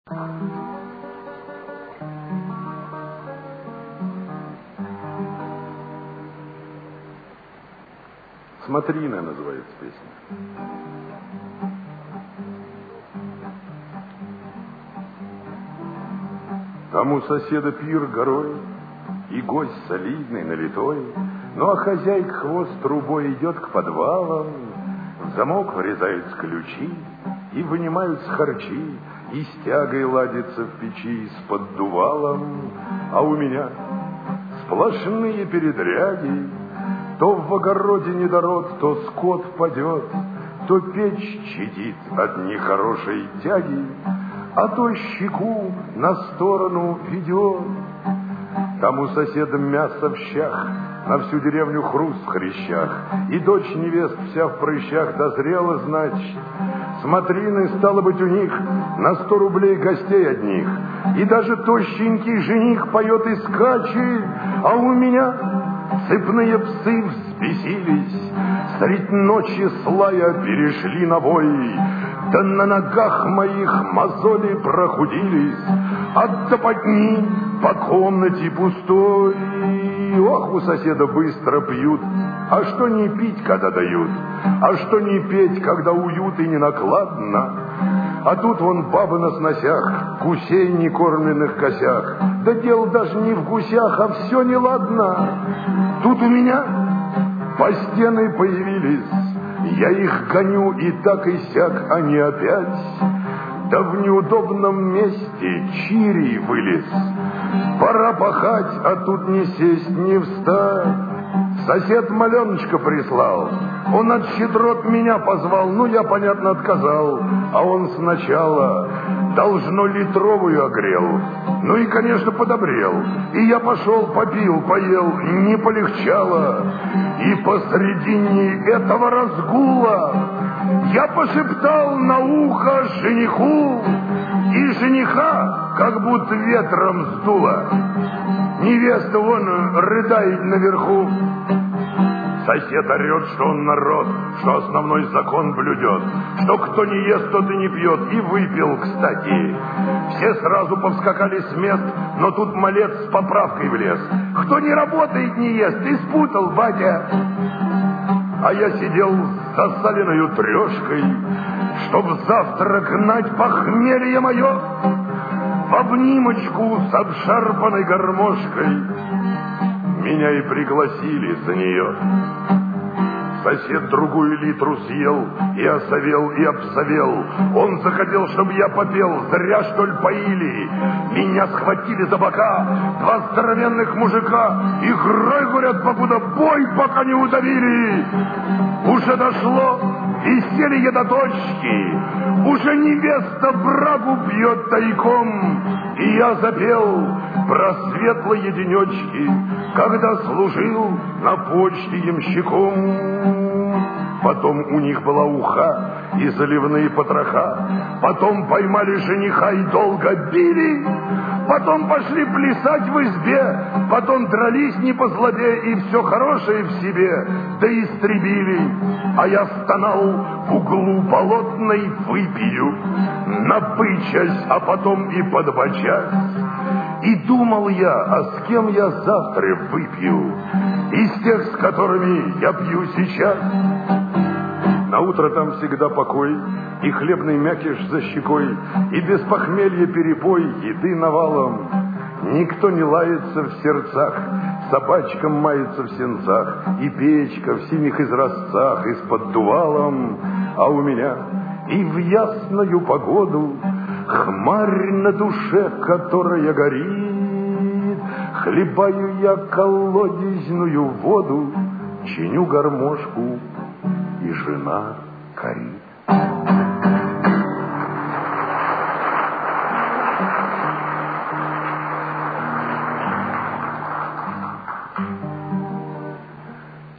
«Смотрина» называется песня. Там у соседа пир горой, и гость солидный, налитой, ну а хозяйка хвост трубой идет к подвалам, в замок врезаются ключи, и вынимаются харчи, и с тягой ладится в печи с поддувалом, а у меня сплошные передряги. То в огороде недород, то скот падет, то печь чадит от нехорошей тяги, а то щеку на сторону ведет. Там у соседа мясо в щах, на всю деревню хруст в хрящах, и дочь невест вся в прыщах дозрела, значит. Смотрины, стало быть, у них на 100 рублей гостей одних, и даже тощенький жених поет и скачет, а у меня цепные псы взбесились, средь ночи слая перешли на бой, да на ногах моих мозоли прохудились от западни по комнате пустой. Ох, у соседа быстро пьют, а что не пить, когда дают, а что не петь, когда уют и не накладно. А тут вон бабы на сносях, гусей некормленных косях. Да дело даже не в гусях, а все неладно. Тут у меня по стены появились, я их гоню и так и сяк, они опять. Да в неудобном месте чирий вылез. Пора пахать, а тут не сесть, не встать. Сосед маленочка прислал, он от щедрот меня позвал, ну я, понятно, отказал. А он сначала должно литровую огрел, ну и, конечно, подобрел. И я пошел, попил, поел, не полегчало. И посредине этого разгула я пошептал на ухо жениху, и жениха как будто ветром сдуло. Невеста вон рыдает наверху. Сосед орет, что он народ, что основной закон блюдет, что кто не ест, тот и не пьет, и выпил, кстати. Все сразу повскакали с мест, но тут малец с поправкой влез. Кто не работает, не ест, ты спутал, батя. А я сидел с засаленную трешкой, чтоб завтра гнать похмелье мое в обнимочку с обшарпанной гармошкой. Меня и пригласили за нее. Сосед другую литру съел, и осовел, и обсовел. Он захотел, чтобы я попел, зря, что ли, поили. Меня схватили за бока два здоровенных мужика. Играй, говорят, покуда бой, пока не удавили. Уже дошло веселье до точки. Уже невеста брагу пьет тайком. И я запел про светлые денечки, когда служил на почте ямщиком. Потом у них была уха и заливные потроха. Потом поймали жениха и долго били. Потом пошли плясать в избе. Потом дрались не по злобе и все хорошее в себе да истребили. А я стонал в углу болотной выпью, напычась, а потом и подбочась. И думал я, а с кем я завтра выпью из тех, с которыми я пью сейчас. На утро там всегда покой, и хлебный мякиш за щекой, и без похмелья перепой, еды навалом. Никто не лается в сердцах, собачка мается в сенцах, и печка в синих изразцах, и с поддувалом. А у меня и в ясную погоду хмарь на душе, которая горит. Хлебаю я колодезную воду, чиню гармошку, и жена корит.